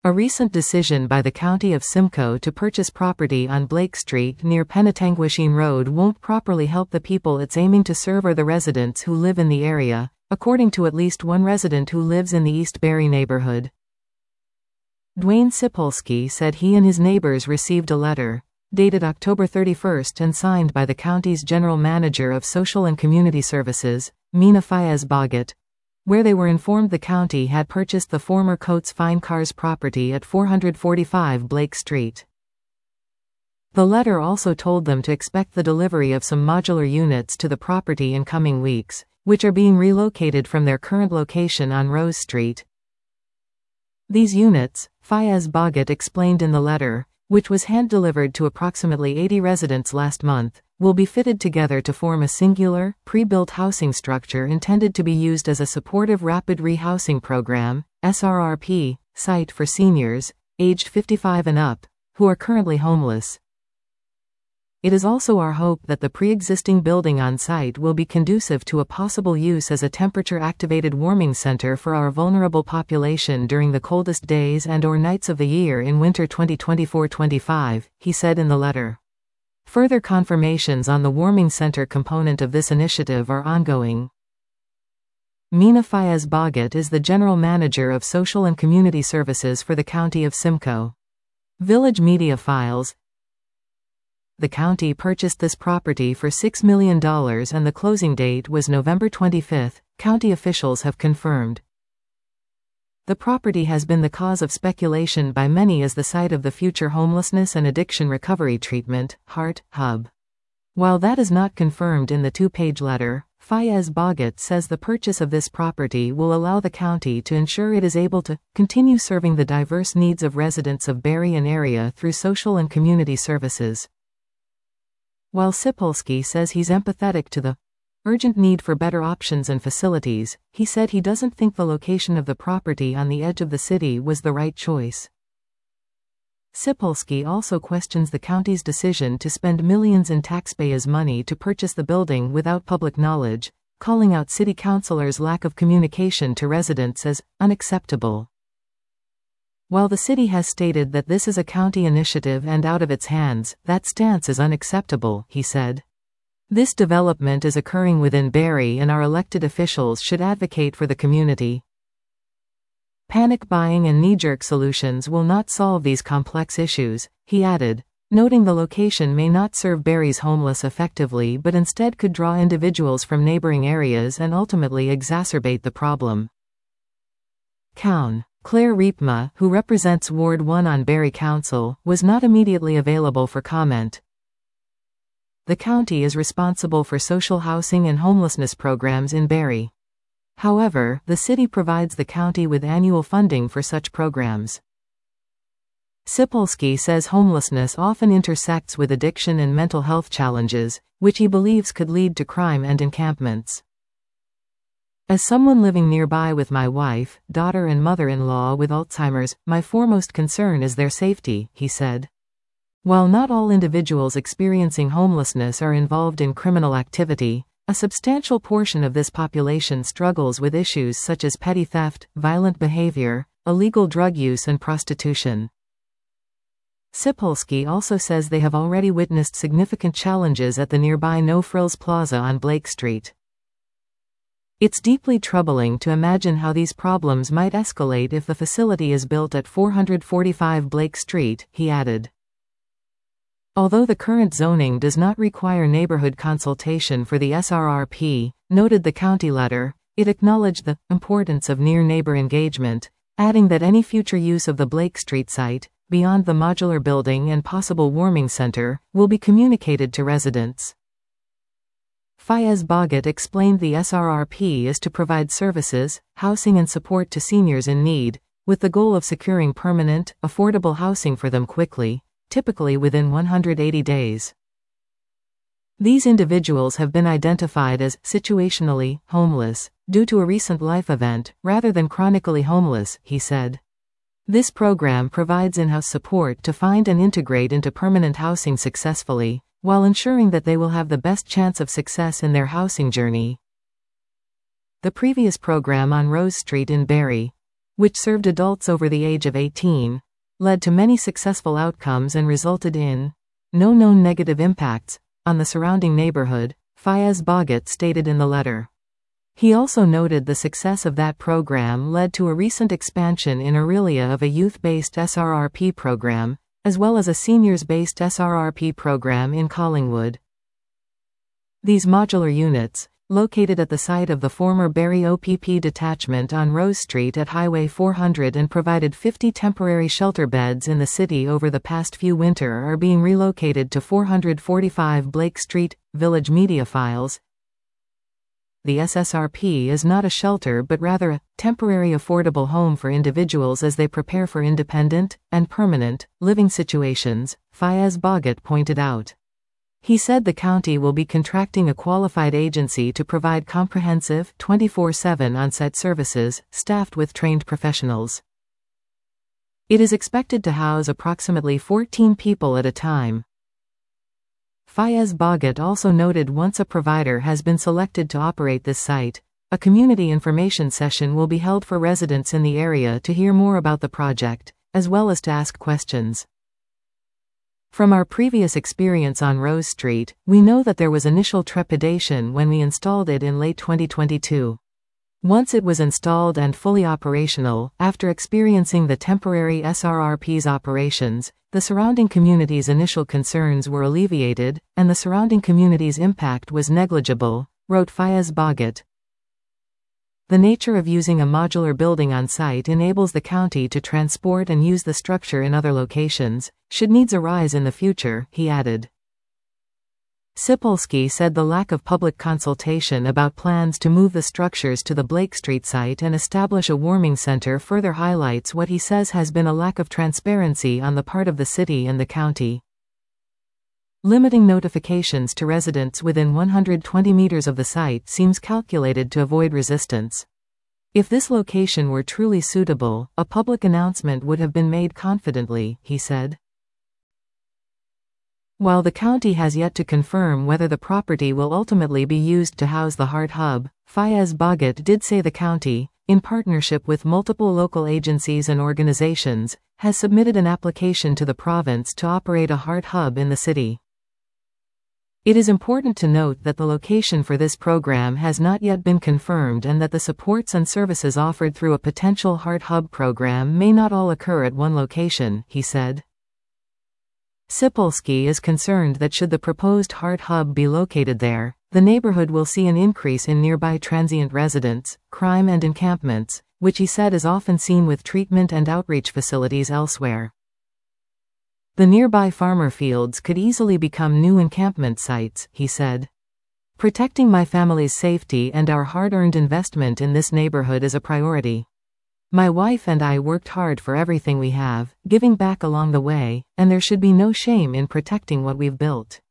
A recent decision by the County of Simcoe to purchase property on Blake Street near Penetanguishene Road won't properly help the people it's aiming to serve or the residents who live in the area, according to at least one resident who lives in the East Barry neighborhood. Dwayne Sipolsky said he and his neighbors received a letter, dated October 31 and signed by the county's General Manager of Social and Community Services, Mina Fayez-Boggett, where they were informed the county had purchased the former Coates Fine Cars property at 445 Blake Street. The letter also told them to expect the delivery of some modular units to the property in coming weeks, which are being relocated from their current location on Rose Street. These units, Fayez-Boggett explained in the letter, which was hand-delivered to approximately 80 residents last month, will be fitted together to form a singular, pre-built housing structure intended to be used as a supportive rapid rehousing program, SRRP, site for seniors, aged 55 and up, who are currently homeless. It is also our hope that the pre-existing building on site will be conducive to a possible use as a temperature-activated warming center for our vulnerable population during the coldest days and/or nights of the year in winter 2024-25, he said in the letter. Further confirmations on the warming center component of this initiative are ongoing. Mina Fayez-Boggett is the General Manager of Social and Community Services for the County of Simcoe. Village Media Files. The county purchased this property for $6 million and the closing date was November 25, county officials have confirmed. The property has been the cause of speculation by many as the site of the future homelessness and addiction recovery treatment, HART, hub. While that is not confirmed in the two-page letter, Fayez-Boggett says the purchase of this property will allow the county to ensure it is able to continue serving the diverse needs of residents of Barry and area through social and community services. While Sipolsky says he's empathetic to the urgent need for better options and facilities, he said he doesn't think the location of the property on the edge of the city was the right choice. Sipolsky also questions the county's decision to spend millions in taxpayers' money to purchase the building without public knowledge, calling out city councilors' lack of communication to residents as unacceptable. While the city has stated that this is a county initiative and out of its hands, that stance is unacceptable, he said. This development is occurring within Barry and our elected officials should advocate for the community. Panic buying and knee-jerk solutions will not solve these complex issues, he added, noting the location may not serve Barry's homeless effectively but instead could draw individuals from neighboring areas and ultimately exacerbate the problem. Claire Riepma, who represents Ward 1 on Barry Council, was not immediately available for comment. The county is responsible for social housing and homelessness programs in Barry. However, the city provides the county with annual funding for such programs. Sipolsky says homelessness often intersects with addiction and mental health challenges, which he believes could lead to crime and encampments. As someone living nearby with my wife, daughter and mother-in-law with Alzheimer's, my foremost concern is their safety, he said. While not all individuals experiencing homelessness are involved in criminal activity, a substantial portion of this population struggles with issues such as petty theft, violent behavior, illegal drug use and prostitution. Sipolsky also says they have already witnessed significant challenges at the nearby No Frills Plaza on Blake Street. It's deeply troubling to imagine how these problems might escalate if the facility is built at 445 Blake Street, he added. Although the current zoning does not require neighborhood consultation for the SRRP, noted the county letter, it acknowledged the importance of near-neighbor engagement, adding that any future use of the Blake Street site, beyond the modular building and possible warming center, will be communicated to residents. Fayez-Boggett explained the SRRP is to provide services, housing and support to seniors in need, with the goal of securing permanent, affordable housing for them quickly, typically within 180 days. These individuals have been identified as situationally homeless due to a recent life event, rather than chronically homeless, he said. This program provides in-house support to find and integrate into permanent housing successfully, while ensuring that they will have the best chance of success in their housing journey. The previous program on Rose Street in Barry, which served adults over the age of 18, led to many successful outcomes and resulted in no known negative impacts on the surrounding neighborhood, Fayez Boghat stated in the letter. He also noted the success of that program led to a recent expansion in Orillia of a youth-based SRRP program, as well as a seniors-based SRRP program in Collingwood. These modular units, located at the site of the former Barrie OPP detachment on Rose Street at Highway 400 and provided 50 temporary shelter beds in the city over the past few winter, are being relocated to 445 Blake Street, Village Media Files. The SSRP is not a shelter but rather a temporary affordable home for individuals as they prepare for independent and permanent living situations, Fayez Boghat pointed out. He said the county will be contracting a qualified agency to provide comprehensive 24/7 on-site services, staffed with trained professionals. It is expected to house approximately 14 people at a time. Fayez Boghat also noted once a provider has been selected to operate this site, a community information session will be held for residents in the area to hear more about the project, as well as to ask questions. From our previous experience on Rose Street, we know that there was initial trepidation when we installed it in late 2022. Once it was installed and fully operational, after experiencing the temporary SRRP's operations, the surrounding community's initial concerns were alleviated, and the surrounding community's impact was negligible, wrote Fayez Boghat. The nature of using a modular building on site enables the county to transport and use the structure in other locations, should needs arise in the future, he added. Sipolsky said the lack of public consultation about plans to move the structures to the Blake Street site and establish a warming center further highlights what he says has been a lack of transparency on the part of the city and the county. Limiting notifications to residents within 120 meters of the site seems calculated to avoid resistance. If this location were truly suitable, a public announcement would have been made confidently, he said. While the county has yet to confirm whether the property will ultimately be used to house the Heart Hub, Fayez Boghat did say the county, in partnership with multiple local agencies and organizations, has submitted an application to the province to operate a Heart Hub in the city. It is important to note that the location for this program has not yet been confirmed and that the supports and services offered through a potential Heart Hub program may not all occur at one location, he said. Sipolsky is concerned that should the proposed Heart Hub be located there, the neighborhood will see an increase in nearby transient residents, crime and encampments, which he said is often seen with treatment and outreach facilities elsewhere. The nearby farmer fields could easily become new encampment sites, he said. Protecting my family's safety and our hard-earned investment in this neighborhood is a priority. My wife and I worked hard for everything we have, giving back along the way, and there should be no shame in protecting what we've built.